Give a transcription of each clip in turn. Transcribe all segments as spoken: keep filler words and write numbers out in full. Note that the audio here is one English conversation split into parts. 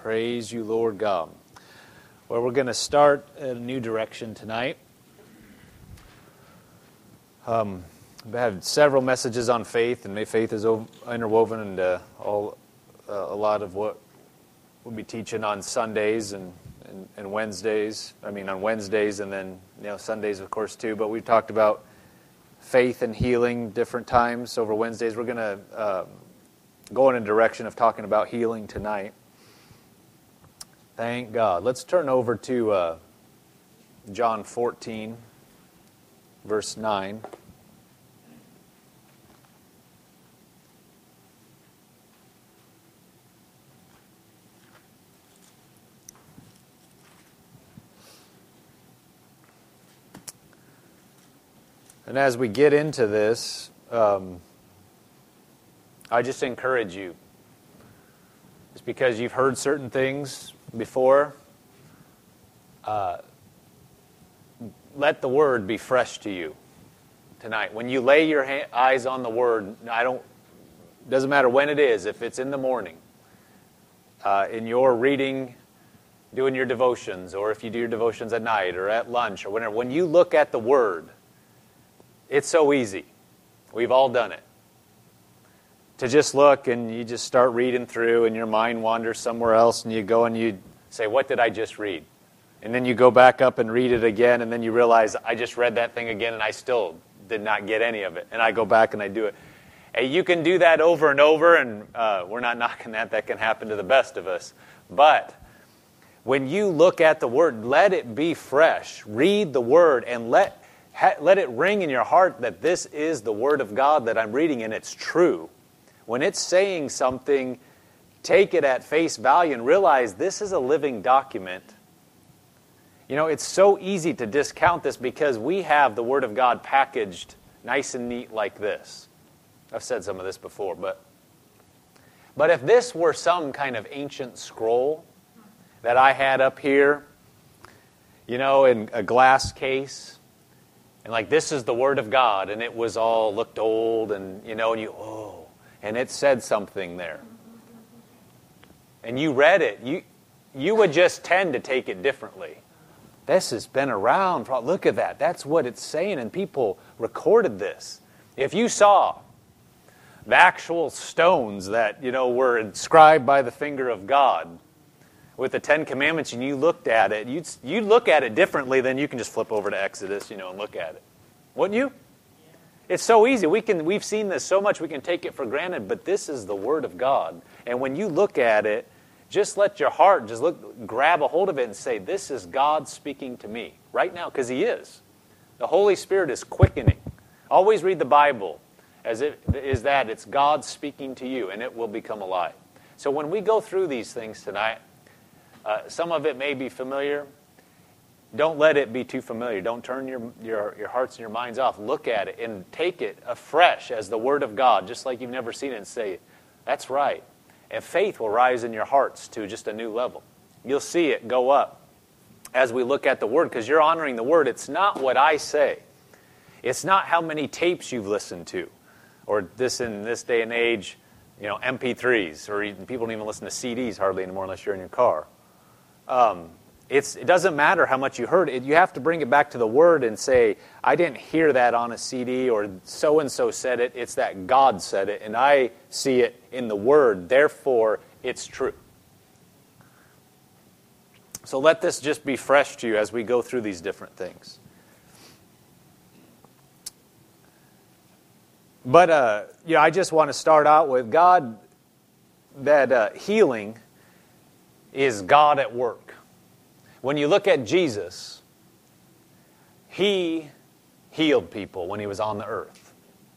Praise you, Lord God. Well, we're going to start a new direction tonight. Um, I've had several messages on faith, and may faith is interwoven into all uh, a lot of what we'll be teaching on Sundays and, and, and Wednesdays. I mean, on Wednesdays and then you know Sundays, of course, too. But we've talked about faith and healing different times over Wednesdays. We're going to uh, go in a direction of talking about healing tonight. Thank God. Let's turn over to uh, John fourteen, verse nine. And as we get into this, um, I just encourage you. It's because you've heard certain things before. Uh, let the Word be fresh to you tonight. When you lay your ha- eyes on the Word, I don't. Doesn't matter when it is. If it's in the morning, uh, in your reading, doing your devotions, or if you do your devotions at night or at lunch or whenever. When you look at the Word, it's so easy. We've all done it. To just look and you just start reading through and your mind wanders somewhere else and you go and you say, what did I just read? And then you go back up and read it again and then you realize, I just read that thing again and I still did not get any of it. And I go back and I do it. Hey, you can do that over and over, and uh, we're not knocking that. That can happen to the best of us. But when you look at the Word, let it be fresh. Read the Word and let Let it ring in your heart that this is the Word of God that I'm reading and it's true. When it's saying something, take it at face value and realize this is a living document. You know, it's so easy to discount this because we have the Word of God packaged nice and neat like this. I've said some of this before, but but if this were some kind of ancient scroll that I had up here, you know, in a glass case, and like, this is the Word of God, and it was all, looked old, and, you know, and you, oh, and it said something there. And you read it, you you would just tend to take it differently. This has been around, for, look at that, that's what it's saying, and people recorded this. If you saw the actual stones that, you know, were inscribed by the finger of God, with the Ten Commandments, and you looked at it, you'd, you'd look at it differently than you can just flip over to Exodus, you know, and look at it. Wouldn't you? Yeah. It's so easy. We can, we've seen this so much we can take it for granted, but this is the Word of God. And when you look at it, just let your heart, just look, grab a hold of it and say, this is God speaking to me right now, because He is. The Holy Spirit is quickening. Always read the Bible as it is that it's God speaking to you, and it will become alive. So when we go through these things tonight, Uh, some of it may be familiar. Don't let it be too familiar. Don't turn your, your, your hearts and your minds off. Look at it and take it afresh as the Word of God, just like you've never seen it, and say, that's right. And faith will rise in your hearts to just a new level. You'll see it go up as we look at the Word, because you're honoring the Word. It's not what I say. It's not how many tapes you've listened to, or this in this day and age, you know, M P threes, or even, people don't even listen to C Ds hardly anymore unless you're in your car. Um, it's, it doesn't matter how much you heard it. You have to bring it back to the Word and say, I didn't hear that on a C D, or so-and-so said it. It's that God said it, and I see it in the Word. Therefore, it's true. So let this just be fresh to you as we go through these different things. But uh, yeah, I just want to start out with God, that uh, healing is God at work. When you look at Jesus, He healed people when He was on the earth.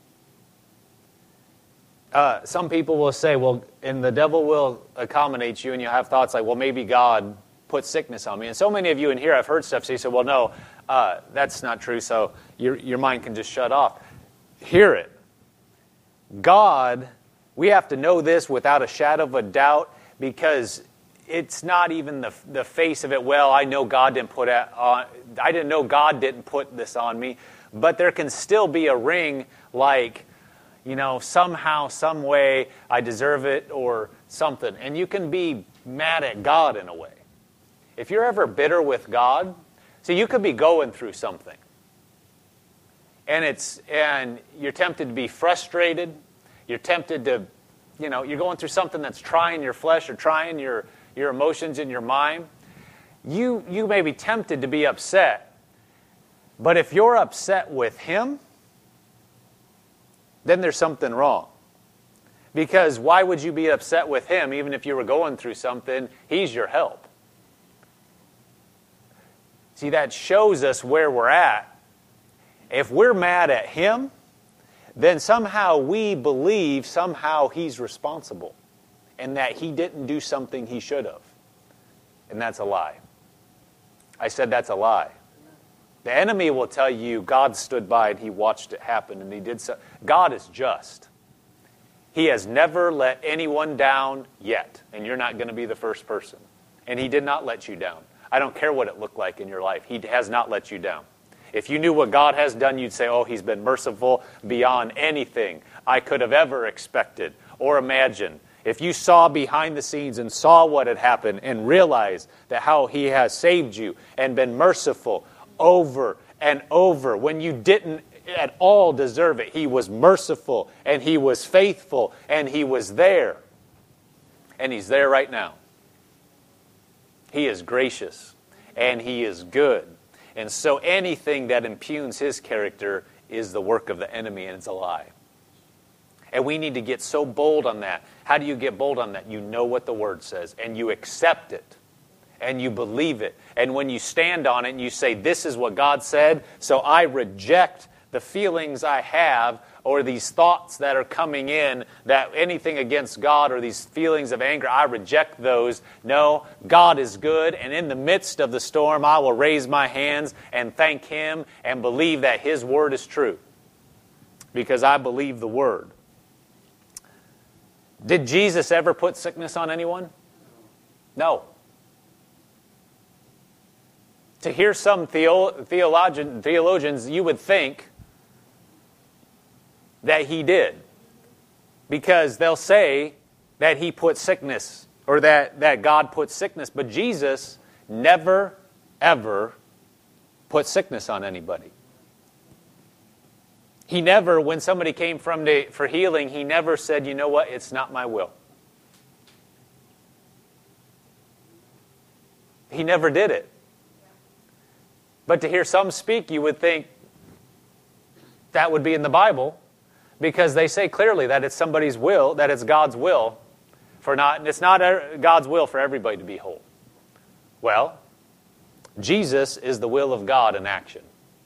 Uh, some people will say, well, and the devil will accommodate you, and you have thoughts like, well, maybe God put sickness on me. And so many of you in here, I've heard stuff, so you say, well, no, uh, that's not true, so your, your mind can just shut off. Hear it. God, we have to know this without a shadow of a doubt, because it's not even the the face of it. Well, I know God didn't put it on. I didn't know God didn't put this on me, but there can still be a ring like, you know, somehow, some way, I deserve it, or something, and you can be mad at God in a way. If you're ever bitter with God, see, you could be going through something, and it's and you're tempted to be frustrated. You're tempted to, you know, you're going through something that's trying your flesh or trying your your emotions in your mind. You you may be tempted to be upset, but if you're upset with Him, then there's something wrong. Because why would you be upset with Him even if you were going through something? He's your help. See, that shows us where we're at. If we're mad at Him, then somehow we believe somehow He's responsible and that He didn't do something He should have. And that's a lie. I said that's a lie. The enemy will tell you God stood by and He watched it happen and He did so. God is just. He has never let anyone down yet, and you're not going to be the first person. And He did not let you down. I don't care what it looked like in your life. He has not let you down. If you knew what God has done, you'd say, oh, He's been merciful beyond anything I could have ever expected or imagined. If you saw behind the scenes and saw what had happened and realized that how He has saved you and been merciful over and over when you didn't at all deserve it. He was merciful and He was faithful and He was there. And He's there right now. He is gracious and He is good. And so anything that impugns His character is the work of the enemy, and it's a lie. And we need to get so bold on that. How do you get bold on that? You know what the Word says, and you accept it, and you believe it. And when you stand on it and you say, this is what God said, so I reject the feelings I have or these thoughts that are coming in, that anything against God or these feelings of anger, I reject those. No, God is good, and in the midst of the storm, I will raise my hands and thank Him and believe that His Word is true, because I believe the Word. Did Jesus ever put sickness on anyone? No. To hear some theo- theologian, theologians, you would think that He did. Because they'll say that He put sickness, or that, that God put sickness. But Jesus never, ever put sickness on anybody. He never, when somebody came from the, for healing, He never said, you know what, it's not my will. He never did it. But to hear some speak, you would think that would be in the Bible, because they say clearly that it's somebody's will, that it's God's will for not, and it's not God's will for everybody to be whole. Well, Jesus is the will of God in action.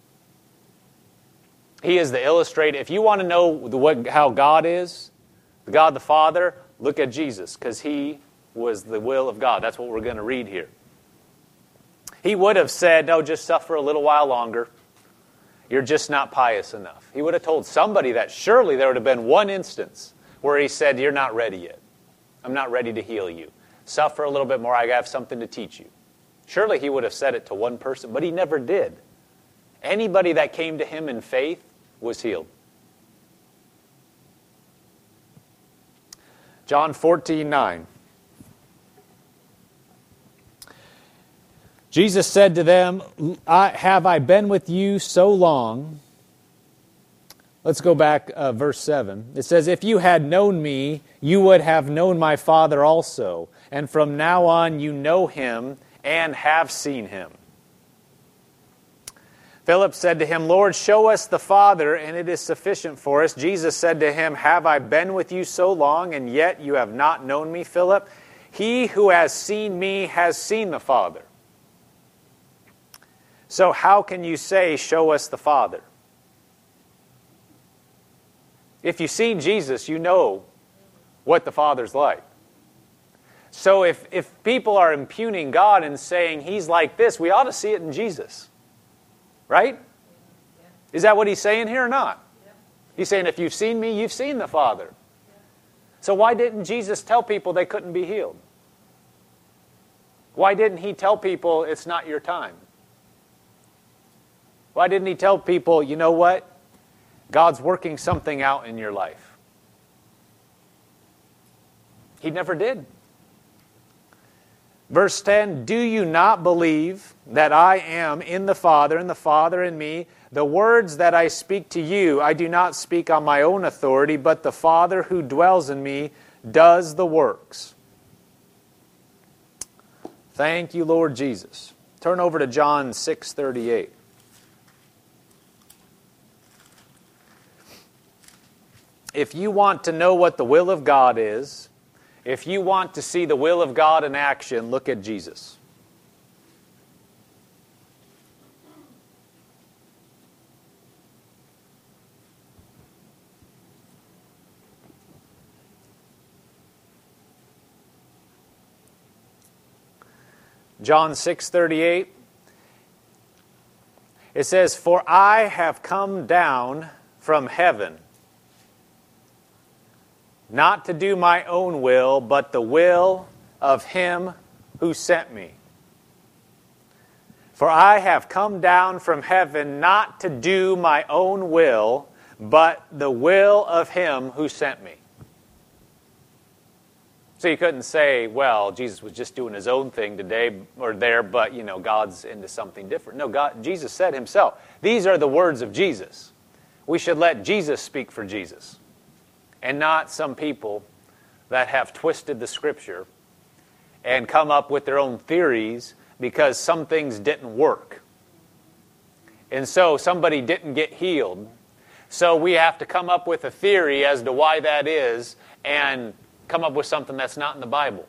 He is the illustrator. If you want to know the, what, how God is, God the Father, look at Jesus, because He was the will of God. That's what we're going to read here. He would have said, no, just suffer a little while longer. You're just not pious enough. He would have told somebody that. Surely there would have been one instance where He said, you're not ready yet. I'm not ready to heal you. Suffer a little bit more. I have something to teach you. Surely He would have said it to one person, but He never did. Anybody that came to Him in faith was healed. John fourteen nine. Jesus said to them, I, have I been with you so long? Let's go back uh, verse seven. It says, if you had known me, you would have known my Father also. And from now on you know Him and have seen Him. Philip said to Him, Lord, show us the Father, and it is sufficient for us. Jesus said to him, have I been with you so long, and yet you have not known me, Philip? He who has seen me has seen the Father. So how can you say, show us the Father? If you've seen Jesus, you know what the Father's like. So if, if people are impugning God and saying He's like this, we ought to see it in Jesus. Right? Is that what He's saying here or not? He's saying, if you've seen me, you've seen the Father. So why didn't Jesus tell people they couldn't be healed? Why didn't He tell people it's not your time? Why didn't He tell people, you know what? God's working something out in your life. He never did. Verse ten, do you not believe that I am in the Father, and the Father in me? The words that I speak to you, I do not speak on my own authority, but the Father who dwells in me does the works. Thank you, Lord Jesus. Turn over to John six thirty-eight. If you want to know what the will of God is, if you want to see the will of God in action, look at Jesus. John six thirty-eight. It says, for I have come down from heaven, not to do my own will, but the will of Him who sent me. For I have come down from heaven not to do my own will, but the will of Him who sent me. So you couldn't say, well, Jesus was just doing His own thing today or there, but, you know, God's into something different. No, God, Jesus said Himself, these are the words of Jesus. We should let Jesus speak for Jesus, and not some people that have twisted the Scripture and come up with their own theories because some things didn't work. And so somebody didn't get healed. So we have to come up with a theory as to why that is and come up with something that's not in the Bible.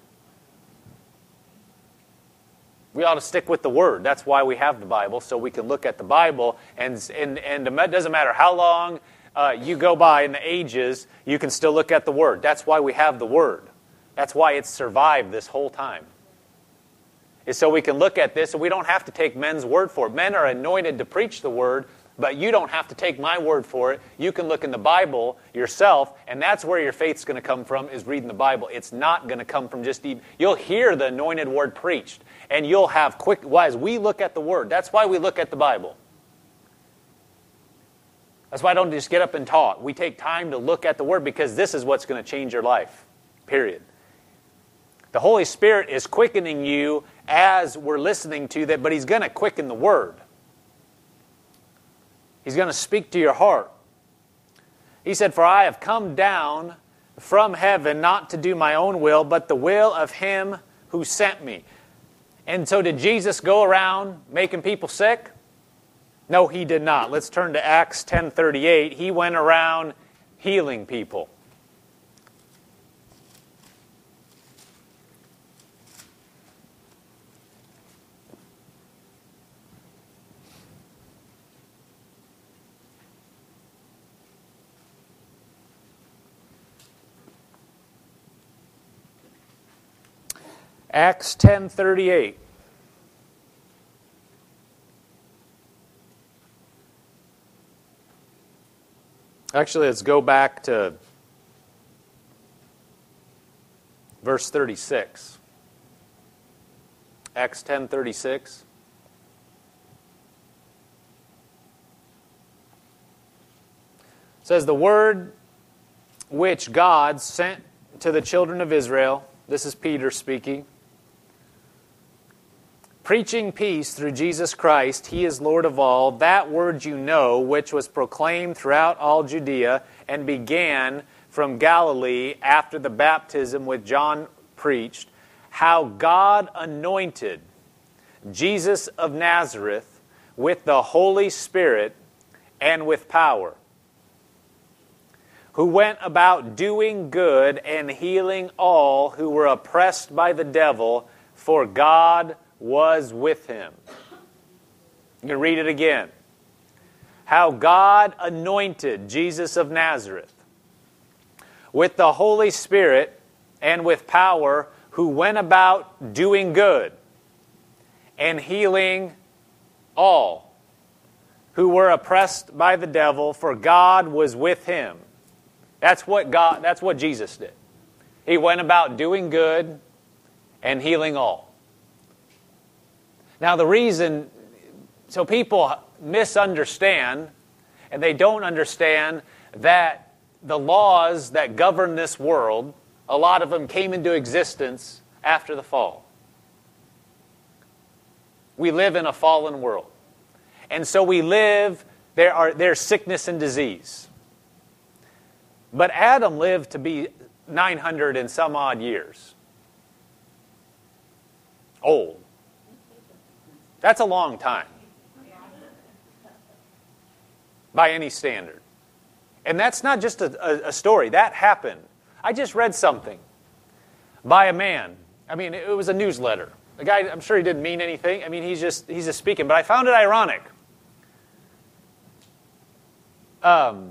We ought to stick with the Word. That's why we have the Bible, so we can look at the Bible, and, and, and it doesn't matter how long Uh, you go by in the ages, you can still look at the Word. That's why we have the Word. That's why it's survived this whole time. Is so we can look at this, and we don't have to take men's word for it. Men are anointed to preach the Word, but you don't have to take my word for it. You can look in the Bible yourself, and that's where your faith's going to come from, is reading the Bible. It's not going to come from just even... You'll hear the anointed Word preached, and you'll have quick... Why? As we look at the Word. That's why we look at the Bible. That's why I don't just get up and talk. We take time to look at the Word, because this is what's going to change your life. Period. The Holy Spirit is quickening you as we're listening to that, but He's going to quicken the Word. He's going to speak to your heart. He said, for I have come down from heaven not to do my own will, but the will of Him who sent me. And so did Jesus go around making people sick? No, He did not. Let's turn to Acts ten thirty-eight. He went around healing people. Acts ten thirty-eight. Actually, let's go back to verse thirty-six. Acts ten thirty-six. It says, the word which God sent to the children of Israel, this is Peter speaking, preaching peace through Jesus Christ, He is Lord of all, that word you know, which was proclaimed throughout all Judea, and began from Galilee after the baptism which John preached, how God anointed Jesus of Nazareth with the Holy Spirit and with power, who went about doing good and healing all who were oppressed by the devil, for God was with Him. You can read it again. How God anointed Jesus of Nazareth with the Holy Spirit and with power, who went about doing good and healing all who were oppressed by the devil, for God was with Him. That's what God, that's what Jesus did. He went about doing good and healing all. Now the reason, so people misunderstand, and they don't understand that the laws that govern this world a lot of them came into existence after the fall. We live in a fallen world. And so we live, there are there's sickness and disease. But Adam lived to be nine hundred and some odd years. Old. That's a long time. By any standard. And that's not just a, a, a story. That happened. I just read something by a man. I mean, it was a newsletter. The guy, I'm sure he didn't mean anything. I mean, he's just he's just speaking. But I found it ironic. Um,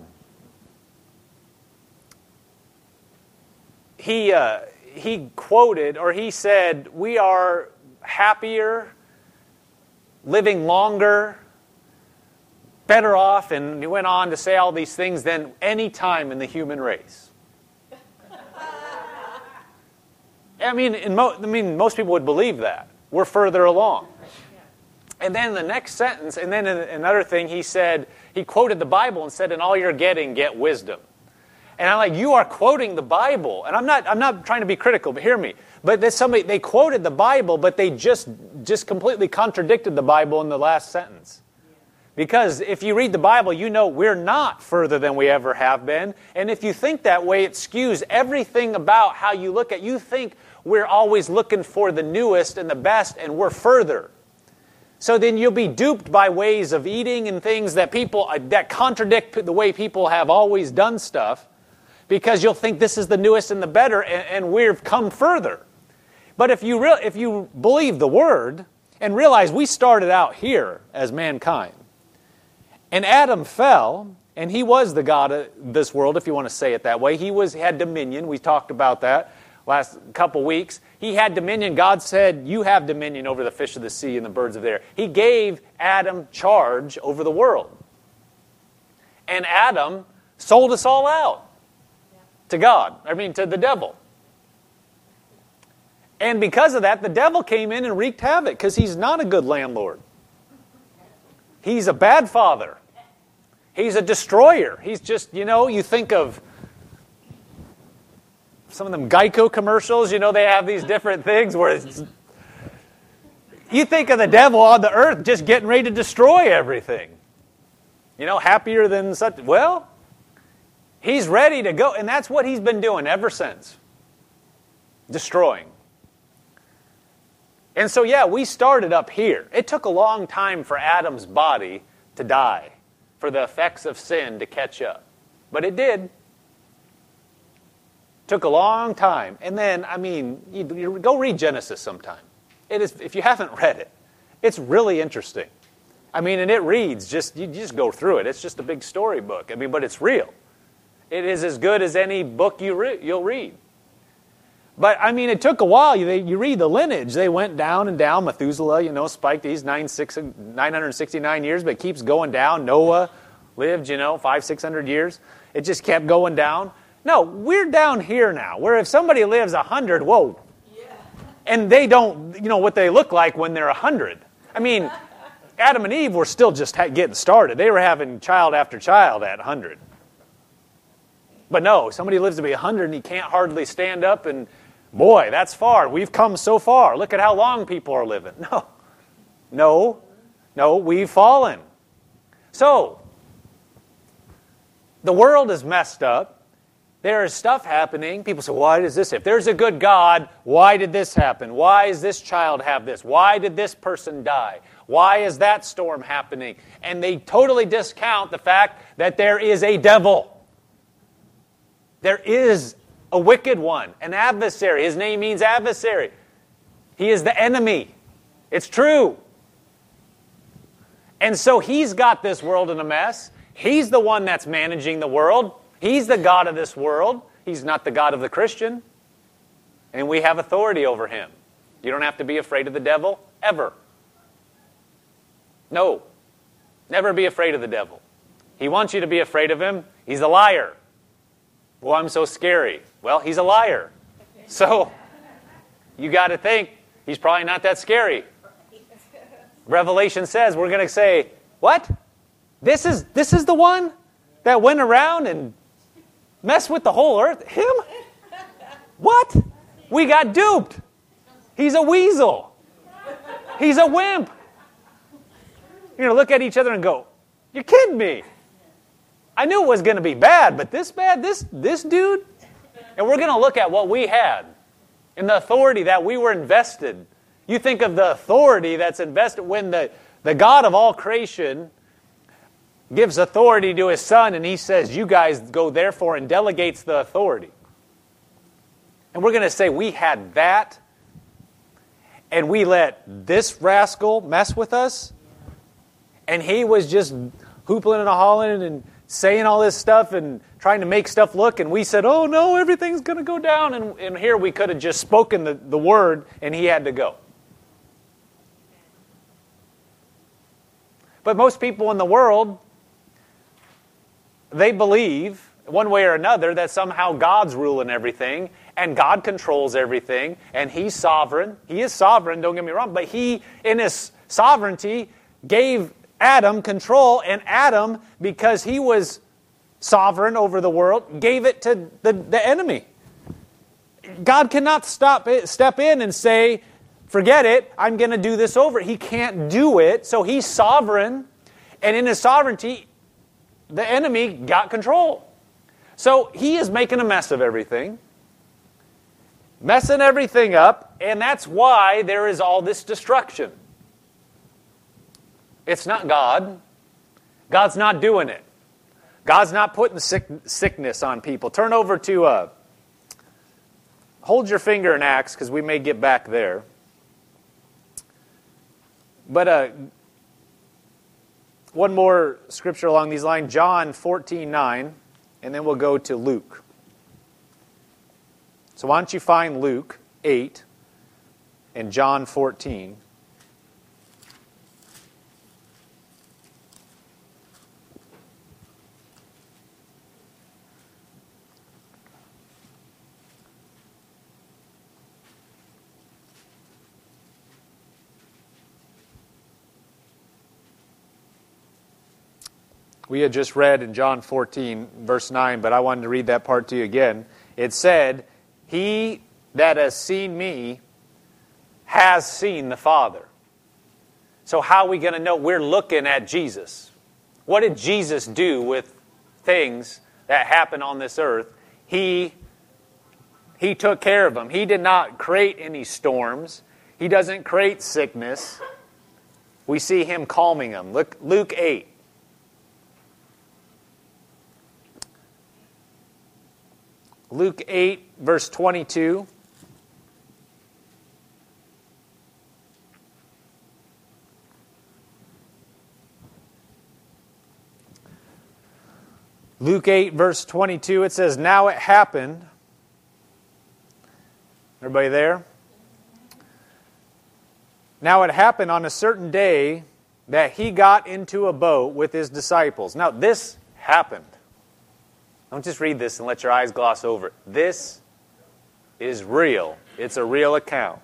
he uh, he quoted, or he said, "We are happier, living longer, better off," and he went on to say all these things than any time in the human race. I mean, in mo- I mean, most people would believe that. We're further along. And then the next sentence, and then another thing, he said, he quoted the Bible and said, "In all you're getting, get wisdom." And I'm like, you are quoting the Bible. And I'm not I'm not trying to be critical, but hear me. But there's somebody, they quoted the Bible, but they just, just completely contradicted the Bible in the last sentence. Because if you read the Bible, you know we're not further than we ever have been. And if you think that way, it skews everything about how you look at. You think we're always looking for the newest and the best, and we're further. So then you'll be duped by ways of eating and things that people that contradict the way people have always done stuff, because you'll think this is the newest and the better, and, and we've come further. But if you re- if you believe the Word and realize we started out here as mankind, and Adam fell, and he was the God of this world, if you want to say it that way. He was had dominion. We talked about that last couple weeks. He had dominion. God said, "You have dominion over the fish of the sea and the birds of the air." He gave Adam charge over the world. And Adam sold us all out to God. I mean, to the devil. And because of that, the devil came in and wreaked havoc, because he's not a good landlord. He's a bad father. He's a destroyer. He's just, you know, you think of some of them Geico commercials, you know, they have these different things where it's, you think of the devil on the earth just getting ready to destroy everything. You know, happier than such. Well, he's ready to go, and that's what he's been doing ever since. Destroying. And so, yeah, we started up here. It took a long time for Adam's body to die, for the effects of sin to catch up. But it did. Took a long time. And then, I mean, you, you go read Genesis sometime. It is, if you haven't read it, it's really interesting. I mean, and it reads, just you just go through it. It's just a big storybook. I mean, but it's real. It is as good as any book you re- you'll read. But, I mean, it took a while. You, they, you read the lineage. They went down and down. Methuselah, you know, spiked these nine hundred sixty-nine years, but it keeps going down. Noah lived, you know, five, six hundred years. It just kept going down. No, we're down here now, where if somebody lives one hundred, whoa. Yeah. And they don't, you know, what they look like when they're one hundred. I mean, Adam and Eve were still just ha- getting started. They were having child after child at one hundred. But no, somebody lives to be one hundred and he can't hardly stand up and, boy, that's far. We've come so far. Look at how long people are living. No, no, no, we've fallen. So, the world is messed up. There is stuff happening. People say, why does this? If there's a good God, why did this happen? Why does this child have this? Why did this person die? Why is that storm happening? And they totally discount the fact that there is a devil. There is a wicked one, an adversary. His name means adversary. He is the enemy. It's true. And so he's got this world in a mess. He's the one that's managing the world. He's the God of this world. He's not the God of the Christian. And we have authority over him. You don't have to be afraid of the devil, ever. No. Never be afraid of the devil. He wants you to be afraid of him. He's a liar. Well, I'm so scary. Well, he's a liar. So, you got to think, he's probably not that scary. Revelation says, we're going to say, what? This is this is the one that went around and messed with the whole earth? Him? What? We got duped. He's a weasel. He's a wimp. You're going to look at each other and go, you're kidding me. I knew it was going to be bad, but this bad, this, this dude? And we're going to look at what we had and the authority that we were invested. You think of the authority that's invested when the, the God of all creation gives authority to His Son, and He says, you guys go therefore, and delegates the authority. And we're going to say we had that, and we let this rascal mess with us, and he was just hoopling and hauling and saying all this stuff and trying to make stuff look, and we said, oh no, everything's going to go down, and, and here we could have just spoken the, the word, and he had to go. But most people in the world, they believe, one way or another, that somehow God's ruling everything, and God controls everything, and He's sovereign. He is sovereign, don't get me wrong, but He, in His sovereignty, gave Adam control, and Adam, because he was sovereign over the world, gave it to the, the enemy. God cannot stop it, step in and say, forget it, I'm going to do this over. He can't do it, so He's sovereign, and in His sovereignty, the enemy got control. So He is making a mess of everything, messing everything up, and that's why there is all this destruction. It's not God. God's not doing it. God's not putting sick, sickness on people. Turn over to, uh, hold your finger in Acts, because we may get back there. But uh, one more scripture along these lines, John fourteen nine, and then we'll go to Luke. So why don't you find Luke eight and John fourteen. We had just read in John fourteen, verse nine, but I wanted to read that part to you again. It said, he that has seen me has seen the Father. So how are we going to know? We're looking at Jesus. What did Jesus do with things that happen on this earth? He, he took care of them. He did not create any storms. He doesn't create sickness. We see Him calming them. Look, Luke eight. Luke eight, verse twenty-two. Luke eight, verse twenty-two, it says, now it happened. Everybody there? Now it happened on a certain day that He got into a boat with His disciples. Now this happened. Don't just read this and let your eyes gloss over it. This is real. It's a real account.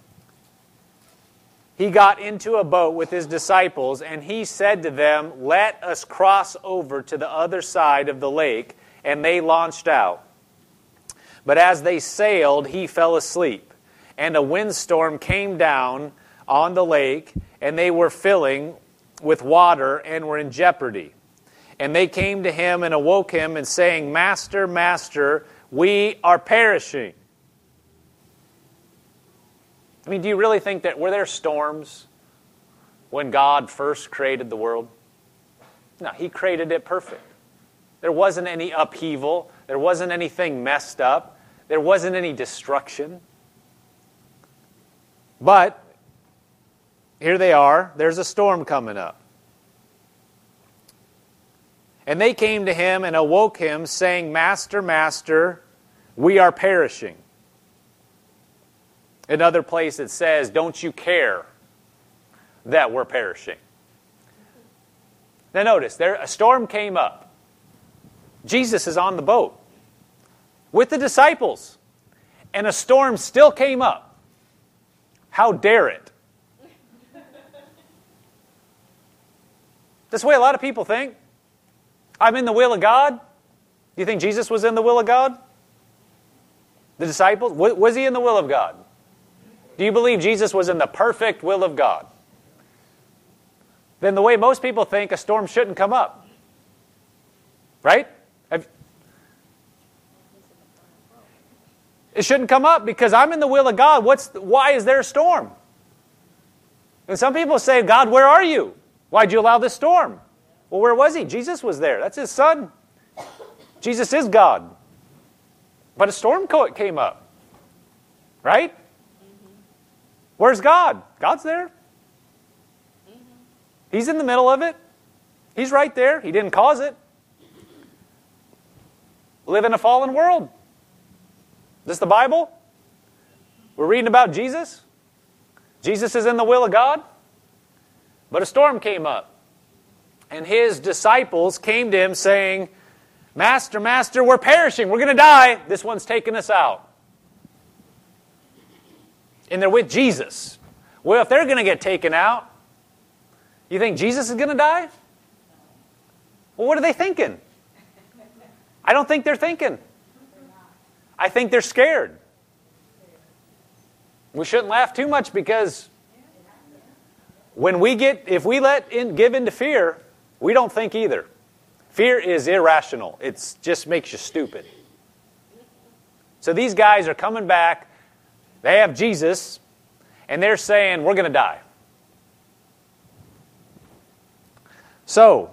He got into a boat with His disciples, and He said to them, let us cross over to the other side of the lake, and they launched out. But as they sailed, He fell asleep, and a windstorm came down on the lake, and they were filling with water and were in jeopardy. And they came to Him and awoke Him and saying, Master, Master, we are perishing. I mean, do you really think that, were there storms when God first created the world? No, He created it perfect. There wasn't any upheaval. There wasn't anything messed up. There wasn't any destruction. But here they are. There's a storm coming up. And they came to Him and awoke Him, saying, Master, Master, we are perishing. Another place it says, don't you care that we're perishing? Now notice, there a storm came up. Jesus is on the boat with the disciples, and a storm still came up. How dare it? That's the way a lot of people think. I'm in the will of God. Do you think Jesus was in the will of God? The disciples? Was he in the will of God? Do you believe Jesus was in the perfect will of God? Then the way most people think, a storm shouldn't come up. Right? It shouldn't come up because I'm in the will of God. What's the, why is there a storm? And some people say, God, where are you? Why'd you allow this storm? Well, where was he? Jesus was there. That's his son. Jesus is God. But a storm came up. Right? Mm-hmm. Where's God? God's there. Mm-hmm. He's in the middle of it. He's right there. He didn't cause it. We live in a fallen world. Is this the Bible? We're reading about Jesus. Jesus is in the will of God. But a storm came up. And his disciples came to him saying, Master, Master, we're perishing. We're going to die. This one's taking us out. And they're with Jesus. Well, if they're going to get taken out, you think Jesus is going to die? Well, what are they thinking? I don't think they're thinking. I think they're scared. We shouldn't laugh too much because when we get, if we let in, give in to fear, we don't think either. Fear is irrational. It just makes you stupid. So these guys are coming back. They have Jesus, and they're saying, we're going to die. So,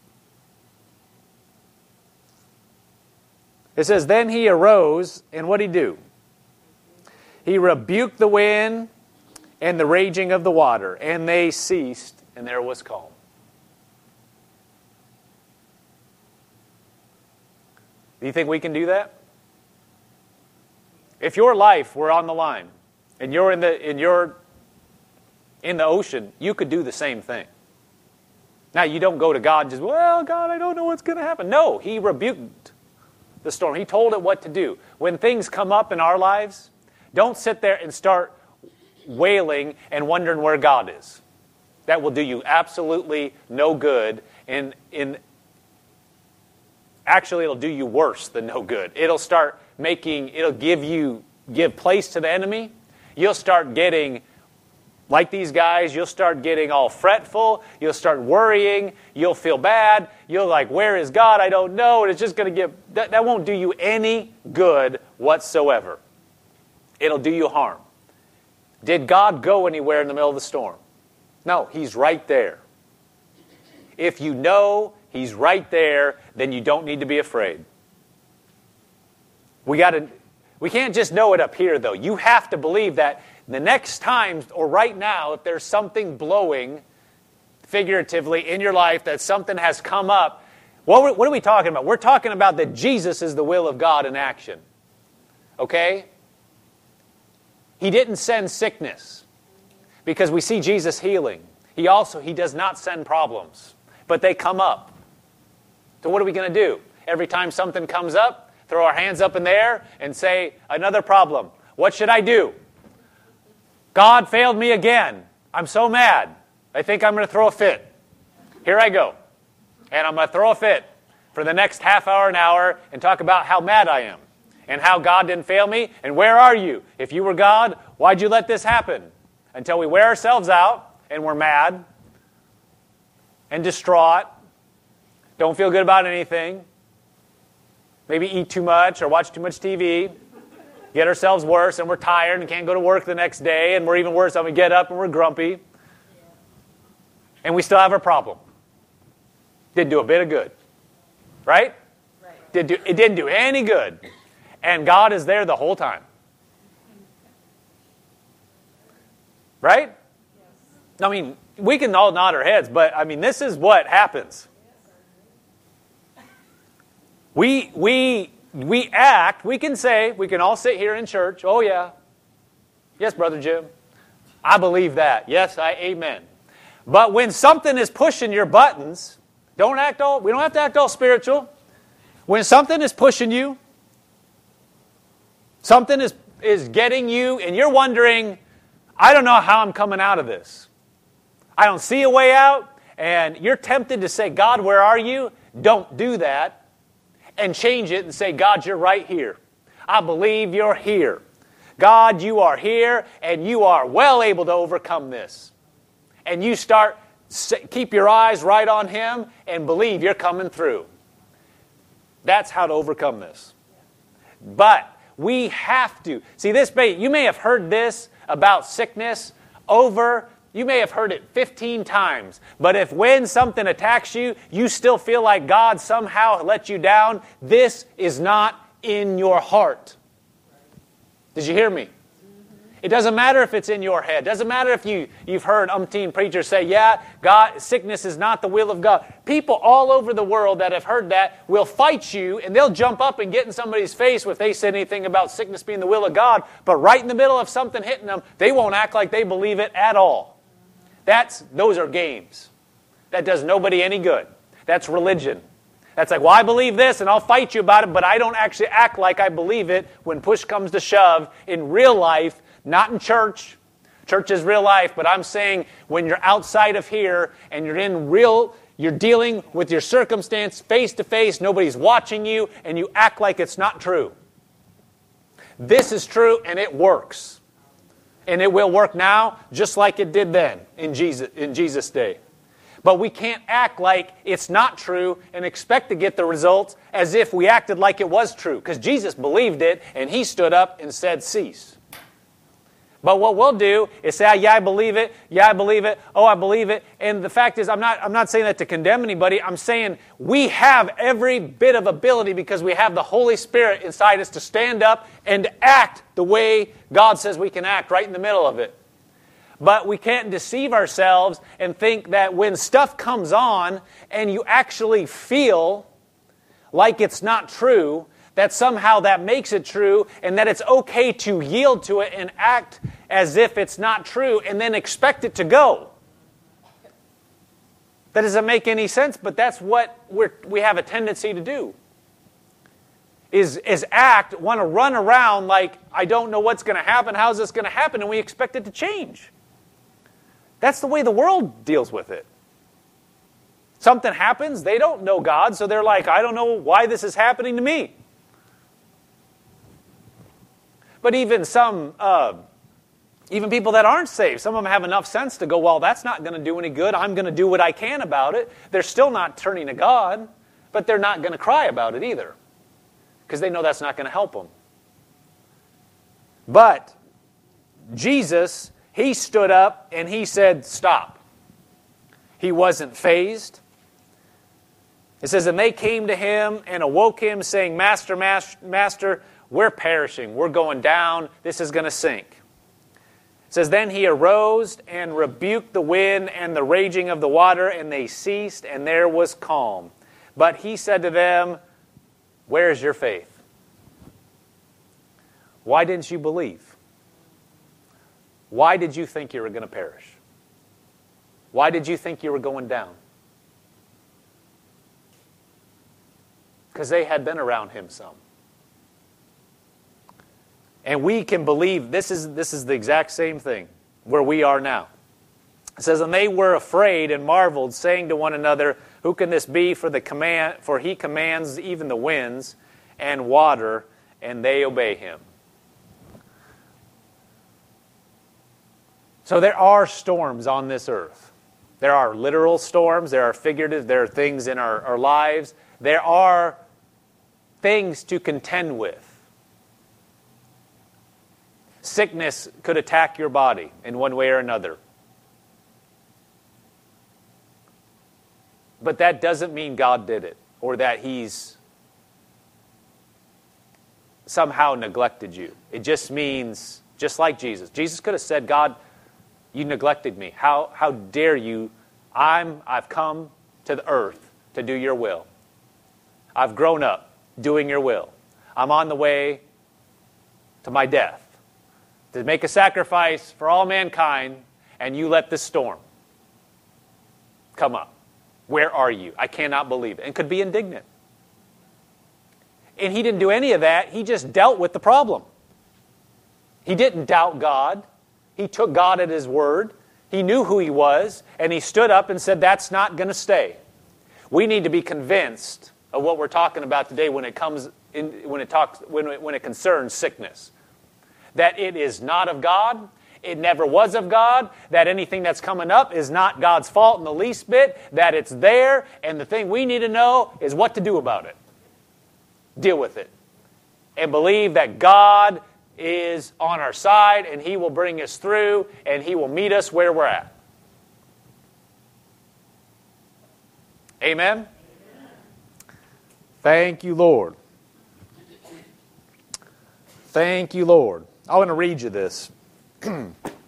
it says, then he arose, and what did he do? He rebuked the wind and the raging of the water, and they ceased, and there was calm. Do you think we can do that? If your life were on the line, and you're in the in your in the ocean, you could do the same thing. Now, you don't go to God and just, well, God, I don't know what's going to happen. No, he rebuked the storm. He told it what to do. When things come up in our lives, don't sit there and start wailing and wondering where God is. That will do you absolutely no good. And in actually, it'll do you worse than no good. It'll start making, it'll give you, give place to the enemy. You'll start getting, like these guys, you'll start getting all fretful. You'll start worrying. You'll feel bad. You'll like, where is God? I don't know. And it's just going to get, that, that won't do you any good whatsoever. It'll do you harm. Did God go anywhere in the middle of the storm? No, he's right there. If you know he's right there, then you don't need to be afraid. We got to, we can't just know it up here, though. You have to believe that the next time, or right now, if there's something blowing, figuratively, in your life, that something has come up, what, what are we talking about? We're talking about that Jesus is the will of God in action. Okay? He didn't send sickness because we see Jesus healing. He also, he does not send problems, but they come up. So what are we going to do? Every time something comes up, throw our hands up in the air and say, another problem. What should I do? God failed me again. I'm so mad. I think I'm going to throw a fit. Here I go. And I'm going to throw a fit for the next half hour, an hour, and talk about how mad I am and how God didn't fail me. And where are you? If you were God, why'd you let this happen? Until we wear ourselves out and we're mad and distraught, don't feel good about anything, maybe eat too much or watch too much T V, get ourselves worse, and we're tired and can't go to work the next day, and we're even worse when we get up and we're grumpy, and we still have our problem. Didn't do a bit of good. Right? Right. Did do, it didn't do any good. And God is there the whole time. Right? Yes. I mean, we can all nod our heads, but I mean, this is what happens. We, we, we act, we can say, we can all sit here in church, oh yeah, yes, Brother Jim, I believe that, yes, I, amen. But when something is pushing your buttons, don't act all, we don't have to act all spiritual. When something is pushing you, something is, is getting you, and you're wondering, I don't know how I'm coming out of this. I don't see a way out, and you're tempted to say, God, where are you? Don't do that. And change it and say, God, you're right here. I believe you're here. God, you are here, and you are well able to overcome this. And you start, keep your eyes right on Him and believe you're coming through. That's how to overcome this. But we have to. See, this, you may have heard this about sickness over, you may have heard it fifteen times. But if when something attacks you, you still feel like God somehow let you down, this is not in your heart. Did you hear me? It doesn't matter if it's in your head. It doesn't matter if you, you've heard umpteen preachers say, yeah, God, sickness is not the will of God. People all over the world that have heard that will fight you, and they'll jump up and get in somebody's face if they said anything about sickness being the will of God. But right in the middle of something hitting them, they won't act like they believe it at all. That's, those are games. That does nobody any good. That's religion. That's like, well, I believe this, and I'll fight you about it, but I don't actually act like I believe it when push comes to shove in real life. Not in church. Church is real life, but I'm saying when you're outside of here and you're in real, you're dealing with your circumstance face to face, nobody's watching you, and you act like it's not true. This is true, and it works. And it will work now just like it did then in Jesus, in Jesus' day. But we can't act like it's not true and expect to get the results as if we acted like it was true. Because Jesus believed it, and He stood up and said, cease. But what we'll do is say, yeah, I believe it. Yeah, I believe it. Oh, I believe it. And the fact is, I'm not, I'm not saying that to condemn anybody. I'm saying we have every bit of ability because we have the Holy Spirit inside us to stand up and act the way God says we can act right in the middle of it. But we can't deceive ourselves and think that when stuff comes on and you actually feel like it's not true, that somehow that makes it true and that it's okay to yield to it and act as if it's not true and then expect it to go. That doesn't make any sense, but that's what we're, we have a tendency to do. Is, is act, want to run around like, I don't know what's going to happen, how's this going to happen, and we expect it to change. That's the way the world deals with it. Something happens, they don't know God, so they're like, I don't know why this is happening to me. But even some, uh, even people that aren't saved, some of them have enough sense to go, well, that's not going to do any good. I'm going to do what I can about it. They're still not turning to God, but they're not going to cry about it either because they know that's not going to help them. But Jesus, He stood up and He said, stop. He wasn't fazed. It says, and they came to Him and awoke Him, saying, Master, Master, Master, we're perishing. We're going down. This is going to sink. It says, then He arose and rebuked the wind and the raging of the water, and they ceased, and there was calm. But He said to them, where is your faith? Why didn't you believe? Why did you think you were going to perish? Why did you think you were going down? Because they had been around Him some. And we can believe this is, this is the exact same thing where we are now. It says, and they were afraid and marveled, saying to one another, who can this be? For the command, for He commands even the winds and water, and they obey Him. So there are storms on this earth. There are literal storms. There are figurative. There are things in our, our lives. There are things to contend with. Sickness could attack your body in one way or another. But that doesn't mean God did it or that He's somehow neglected you. It just means, just like Jesus. Jesus could have said, God, you neglected me. How, how dare you? I'm, I've come to the earth to do your will. I've grown up doing your will. I'm on the way to my death, to make a sacrifice for all mankind, and you let this storm come up. Where are you? I cannot believe it. And could be indignant. And He didn't do any of that. He just dealt with the problem. He didn't doubt God. He took God at His word. He knew who He was, and He stood up and said, that's not going to stay. We need to be convinced of what we're talking about today when it comes in, when it talks when it, when it concerns sickness. That it is not of God, it never was of God, that anything that's coming up is not God's fault in the least bit, that it's there, and the thing we need to know is what to do about it. Deal with it. And believe that God is on our side, and He will bring us through, and He will meet us where we're at. Amen? Amen. Thank you, Lord. Thank you, Lord. I want to read you this. I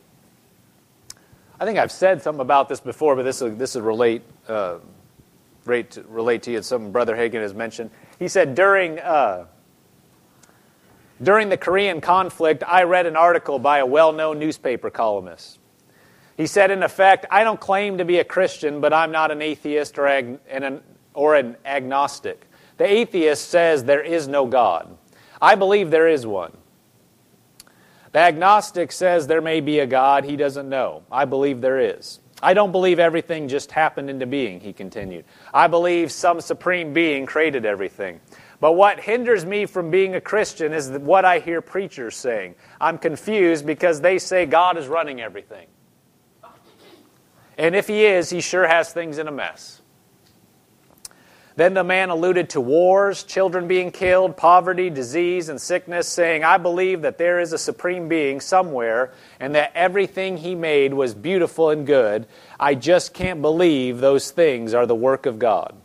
think I've said something about this before, but this will, this will relate, uh, relate, relate to you. It's something Brother Hagin has mentioned. He said, during, uh, during the Korean conflict, I read an article by a well-known newspaper columnist. He said, in effect, I don't claim to be a Christian, but I'm not an atheist or, ag- an, or an agnostic. The atheist says there is no God. I believe there is one. The agnostic says there may be a God he doesn't know. I believe there is. I don't believe everything just happened into being, he continued. I believe some supreme being created everything. But what hinders me from being a Christian is what I hear preachers saying. I'm confused because they say God is running everything. And if He is, He sure has things in a mess. Then the man alluded to wars, children being killed, poverty, disease, and sickness, saying, I believe that there is a supreme being somewhere and that everything He made was beautiful and good. I just can't believe those things are the work of God.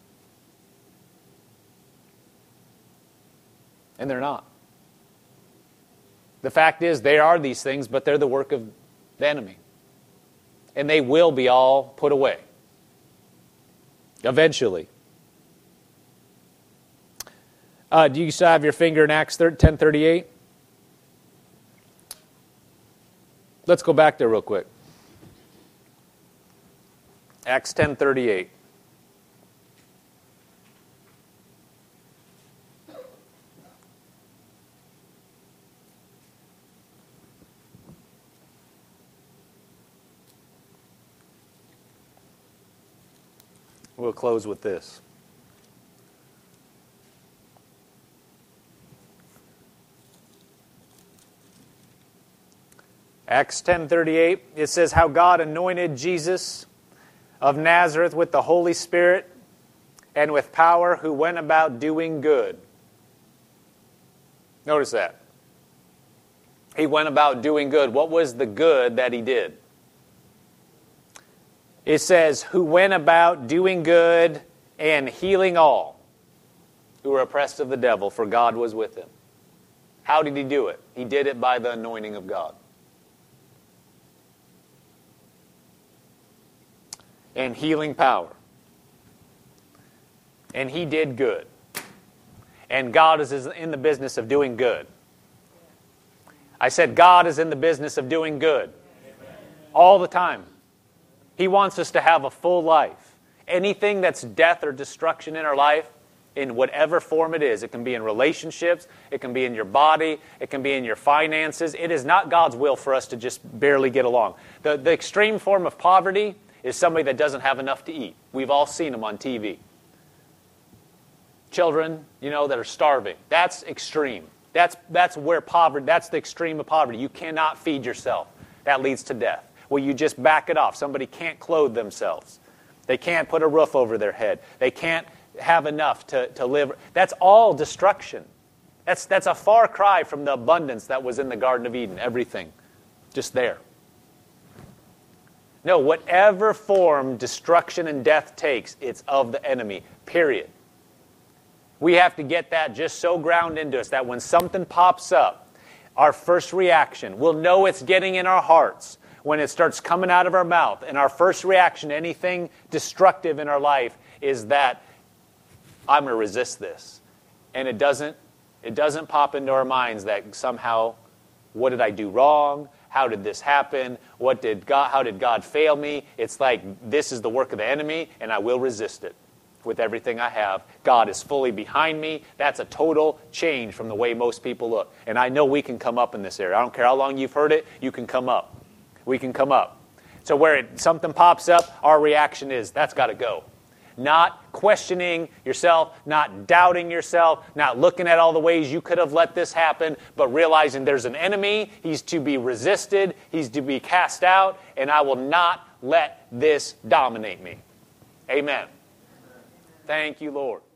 And they're not. The fact is, they are these things, but they're the work of the enemy. And they will be all put away. Eventually. Uh, do you still have your finger in Acts ten thirty-eight? Let's go back there real quick. Acts ten thirty-eight. We'll close with this. Acts ten thirty-eight, it says how God anointed Jesus of Nazareth with the Holy Spirit and with power, who went about doing good. Notice that. He went about doing good. What was the good that He did? It says, who went about doing good and healing all who were oppressed of the devil, for God was with Him. How did He do it? He did it by the anointing of God. And healing power. And He did good. And God is in the business of doing good. I said God is in the business of doing good. All the time. He wants us to have a full life. Anything that's death or destruction in our life, in whatever form it is, it can be in relationships, it can be in your body, it can be in your finances. It is not God's will for us to just barely get along. The, the extreme form of poverty is somebody that doesn't have enough to eat. We've all seen them on T V. Children, you know, that are starving. That's extreme. That's, that's where poverty, that's the extreme of poverty. You cannot feed yourself. That leads to death. Well, you just back it off. Somebody can't clothe themselves. They can't put a roof over their head. They can't have enough to, to live. That's all destruction. That's, that's a far cry from the abundance that was in the Garden of Eden. Everything. Just there. No, whatever form destruction and death takes, it's of the enemy. Period. We have to get that just so ground into us that when something pops up, our first reaction, we'll know it's getting in our hearts when it starts coming out of our mouth. And our first reaction to anything destructive in our life is that I'm going to resist this. And it doesn't, it doesn't pop into our minds that somehow, what did I do wrong? How did this happen? What did God, how did God fail me? It's like, this is the work of the enemy, and I will resist it with everything I have. God is fully behind me. That's a total change from the way most people look. And I know we can come up in this area. I don't care how long you've heard it, you can come up. We can come up. So where it, something pops up, our reaction is, that's got to go. Not questioning yourself, not doubting yourself, not looking at all the ways you could have let this happen, but realizing there's an enemy, he's to be resisted, he's to be cast out, and I will not let this dominate me. Amen. Thank you, Lord.